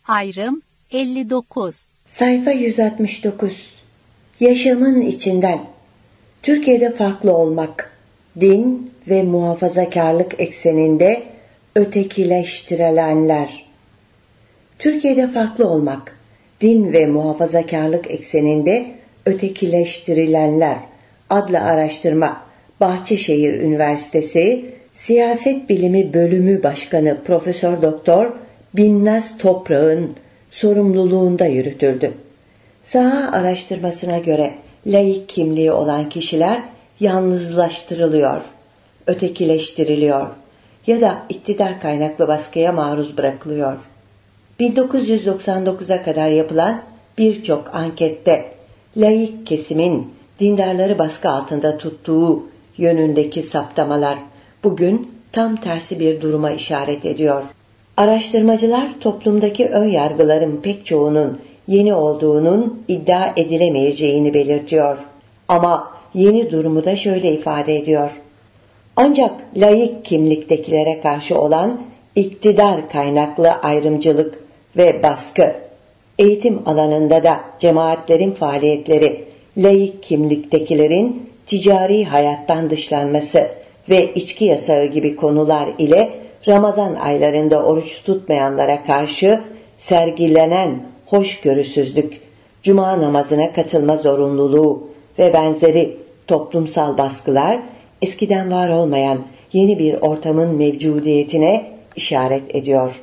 Ayrım 59. Sayfa 169. Yaşamın içinden. Türkiye'de farklı olmak, din ve muhafazakarlık ekseninde ötekileştirilenler. Türkiye'de farklı olmak, din ve muhafazakarlık ekseninde ötekileştirilenler adlı araştırma Bahçeşehir Üniversitesi Siyaset Bilimi Bölümü Başkanı Profesör Doktor Binnaz Toprak'ın sorumluluğunda yürütüldü. Saha araştırmasına göre laik kimliği olan kişiler yalnızlaştırılıyor, ötekileştiriliyor ya da iktidar kaynaklı baskıya maruz bırakılıyor. 1999'a kadar yapılan birçok ankette laik kesimin dindarları baskı altında tuttuğu yönündeki saptamalar bugün tam tersi bir duruma işaret ediyor. Araştırmacılar toplumdaki ön yargıların pek çoğunun yeni olduğunun iddia edilemeyeceğini belirtiyor. Ama yeni durumu da şöyle ifade ediyor. Ancak laik kimliktekilere karşı olan iktidar kaynaklı ayrımcılık ve baskı, eğitim alanında da cemaatlerin faaliyetleri, laik kimliktekilerin ticari hayattan dışlanması ve içki yasağı gibi konular ile Ramazan aylarında oruç tutmayanlara karşı sergilenen hoşgörüsüzlük, cuma namazına katılma zorunluluğu ve benzeri toplumsal baskılar eskiden var olmayan yeni bir ortamın mevcudiyetine işaret ediyor.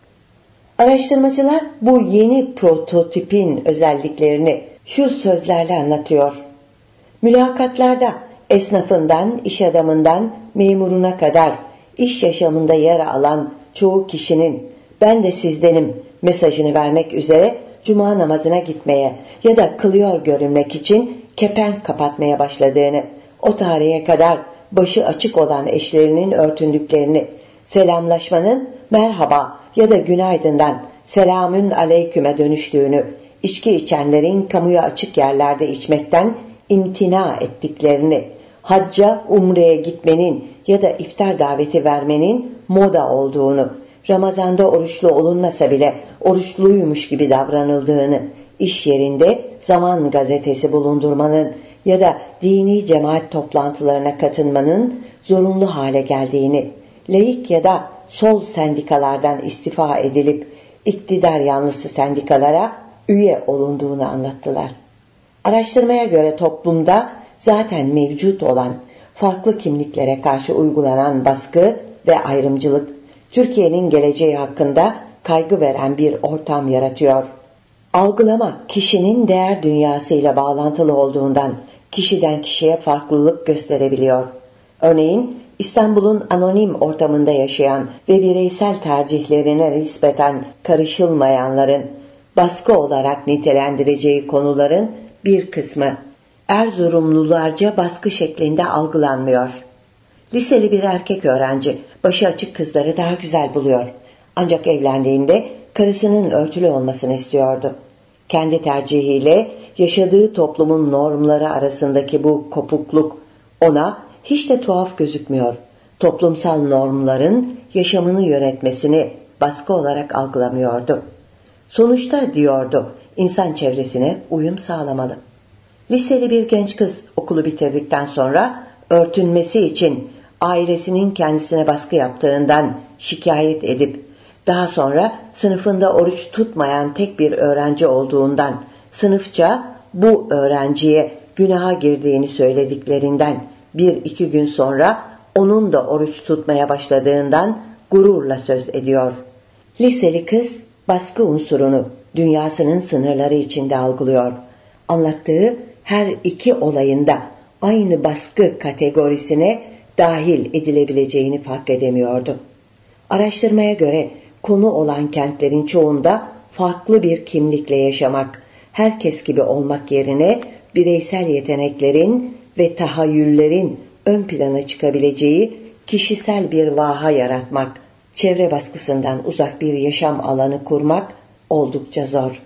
Araştırmacılar bu yeni prototipin özelliklerini şu sözlerle anlatıyor. Mülakatlarda esnafından, iş adamından, memuruna kadar iş yaşamında yer alan çoğu kişinin ben de sizdenim mesajını vermek üzere cuma namazına gitmeye ya da kılıyor görünmek için kepenk kapatmaya başladığını, o tarihe kadar başı açık olan eşlerinin örtündüklerini, selamlaşmanın merhaba ya da günaydından selamün aleyküme dönüştüğünü, içki içenlerin kamuya açık yerlerde içmekten imtina ettiklerini, hacca, umreye gitmenin ya da iftar daveti vermenin moda olduğunu, Ramazan'da oruçlu olunmasa bile oruçluymuş gibi davranıldığını, iş yerinde Zaman gazetesi bulundurmanın ya da dini cemaat toplantılarına katılmanın zorunlu hale geldiğini, laik ya da sol sendikalardan istifa edilip iktidar yanlısı sendikalara üye olunduğunu anlattılar. Araştırmaya göre toplumda zaten mevcut olan farklı kimliklere karşı uygulanan baskı ve ayrımcılık, Türkiye'nin geleceği hakkında kaygı veren bir ortam yaratıyor. Algılama, kişinin değer dünyasıyla bağlantılı olduğundan kişiden kişiye farklılık gösterebiliyor. Örneğin İstanbul'un anonim ortamında yaşayan ve bireysel tercihlerine nispeten karışılmayanların baskı olarak nitelendireceği konuların bir kısmı Erzurumlularca baskı şeklinde algılanmıyor. Liseli bir erkek öğrenci başı açık kızları daha güzel buluyor. Ancak evlendiğinde karısının örtülü olmasını istiyordu. Kendi tercihiyle yaşadığı toplumun normları arasındaki bu kopukluk ona hiç de tuhaf gözükmüyor. Toplumsal normların yaşamını yönetmesini baskı olarak algılamıyordu. Sonuçta diyordu, insan çevresine uyum sağlamalı. Liseli bir genç kız okulu bitirdikten sonra örtünmesi için ailesinin kendisine baskı yaptığından şikayet edip daha sonra sınıfında oruç tutmayan tek bir öğrenci olduğundan sınıfça bu öğrenciye günaha girdiğini söylediklerinden 1-2 gün sonra onun da oruç tutmaya başladığından gururla söz ediyor. Liseli kız baskı unsurunu dünyasının sınırları içinde algılıyor. Anlattığı her iki olayında aynı baskı kategorisine dahil edilebileceğini fark edemiyordu. Araştırmaya göre konu olan kentlerin çoğunda farklı bir kimlikle yaşamak, herkes gibi olmak yerine bireysel yeteneklerin ve tahayyüllerin ön plana çıkabileceği kişisel bir vaha yaratmak, çevre baskısından uzak bir yaşam alanı kurmak oldukça zor.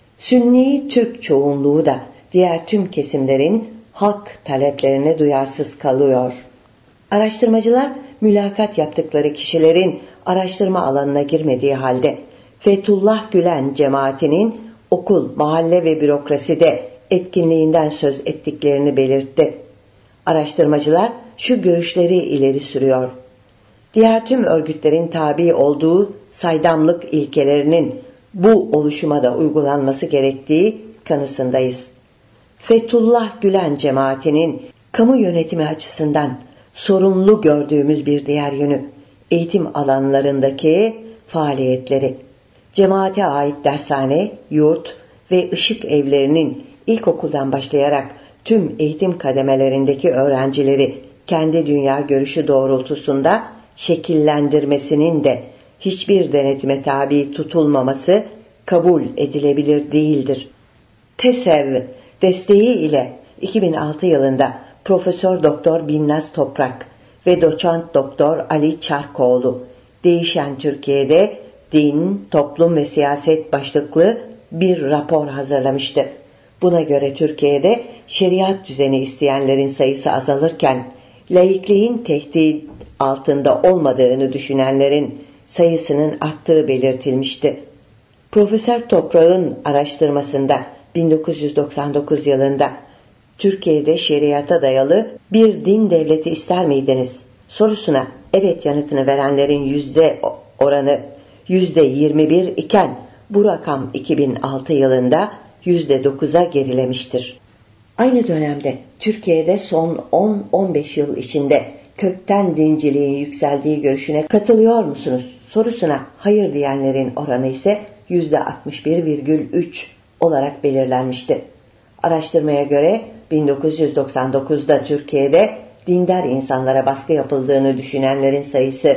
Sünni Türk çoğunluğu da diğer tüm kesimlerin hak taleplerine duyarsız kalıyor. Araştırmacılar mülakat yaptıkları kişilerin araştırma alanına girmediği halde Fethullah Gülen cemaatinin okul, mahalle ve bürokraside etkinliğinden söz ettiklerini belirtti. Araştırmacılar şu görüşleri ileri sürüyor. Diğer tüm örgütlerin tabi olduğu saydamlık ilkelerinin bu oluşuma da uygulanması gerektiği kanısındayız. Fethullah Gülen cemaatinin kamu yönetimi açısından sorumlu gördüğümüz bir diğer yönü, eğitim alanlarındaki faaliyetleri. Cemaate ait dershane, yurt ve ışık evlerinin ilkokuldan başlayarak tüm eğitim kademelerindeki öğrencileri kendi dünya görüşü doğrultusunda şekillendirmesinin de hiçbir denetime tabi tutulmaması kabul edilebilir değildir. TESEV desteği ile 2006 yılında Profesör Doktor Binnaz Toprak ve Doçent Doktor Ali Çarkoğlu Değişen Türkiye'de Din, Toplum ve Siyaset başlıklı bir rapor hazırlamıştı. Buna göre Türkiye'de şeriat düzeni isteyenlerin sayısı azalırken laikliğin tehdit altında olmadığını düşünenlerin sayısının arttığı belirtilmişti. Profesör Toprak'ın araştırmasında 1999 yılında Türkiye'de şeriata dayalı bir din devleti ister miydiniz sorusuna evet yanıtını verenlerin yüzde oranı %21 iken bu rakam 2006 yılında %9'a gerilemiştir. Aynı dönemde Türkiye'de son 10-15 yıl içinde kökten dinciliğin yükseldiği görüşüne katılıyor musunuz sorusuna hayır diyenlerin oranı ise %61,3 olarak belirlenmişti. Araştırmaya göre 1999'da Türkiye'de dindar insanlara baskı yapıldığını düşünenlerin sayısı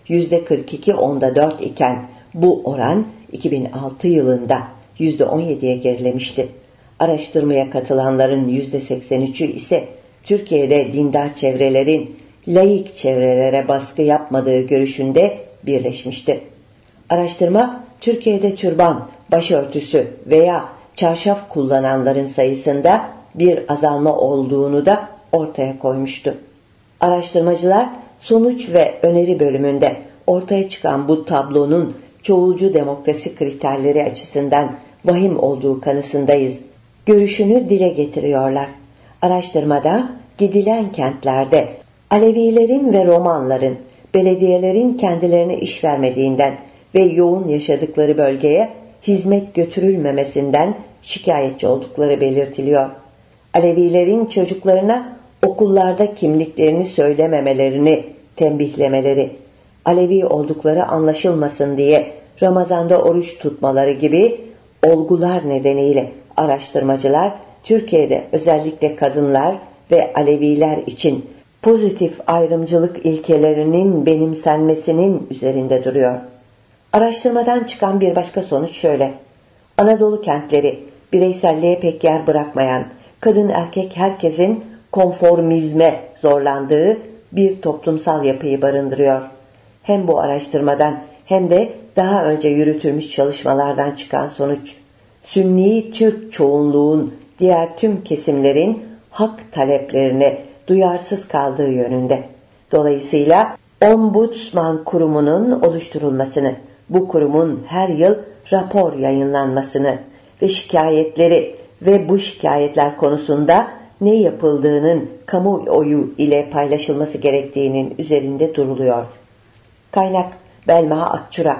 %42,4 iken bu oran 2006 yılında %17'ye gerilemişti. Araştırmaya katılanların %83'ü ise Türkiye'de dindar çevrelerin laik çevrelere baskı yapmadığı görüşünde birleşmişti. Araştırma Türkiye'de türban, başörtüsü veya çarşaf kullananların sayısında bir azalma olduğunu da ortaya koymuştu. Araştırmacılar sonuç ve öneri bölümünde ortaya çıkan bu tablonun çoğulcu demokrasi kriterleri açısından vahim olduğu kanısındayız görüşünü dile getiriyorlar. Araştırmada gidilen kentlerde Alevilerin ve Romanların belediyelerin kendilerine iş vermediğinden ve yoğun yaşadıkları bölgeye hizmet götürülmemesinden şikayetçi oldukları belirtiliyor. Alevilerin çocuklarına okullarda kimliklerini söylememelerini tembihlemeleri, Alevi oldukları anlaşılmasın diye Ramazan'da oruç tutmaları gibi olgular nedeniyle araştırmacılar Türkiye'de özellikle kadınlar ve Aleviler için pozitif ayrımcılık ilkelerinin benimsenmesinin üzerinde duruyor. Araştırmadan çıkan bir başka sonuç şöyle: Anadolu kentleri bireyselliğe pek yer bırakmayan, kadın erkek herkesin konformizme zorlandığı bir toplumsal yapıyı barındırıyor. Hem bu araştırmadan hem de daha önce yürütülmüş çalışmalardan çıkan sonuç, Sünni Türk çoğunluğun diğer tüm kesimlerin hak taleplerine duyarsız kaldığı yönünde. Dolayısıyla Ombudsman Kurumu'nun oluşturulmasını, bu kurumun her yıl rapor yayınlanmasını ve şikayetleri ve bu şikayetler konusunda ne yapıldığının kamuoyu ile paylaşılması gerektiğinin üzerinde duruluyor. Kaynak Belma Akçura,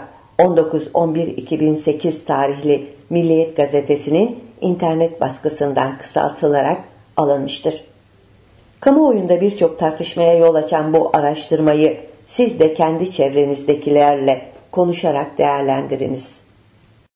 19-11-2008 tarihli Milliyet Gazetesi'nin internet baskısından kısaltılarak alınmıştır. Kamuoyunda birçok tartışmaya yol açan bu araştırmayı siz de kendi çevrenizdekilerle konuşarak değerlendiriniz.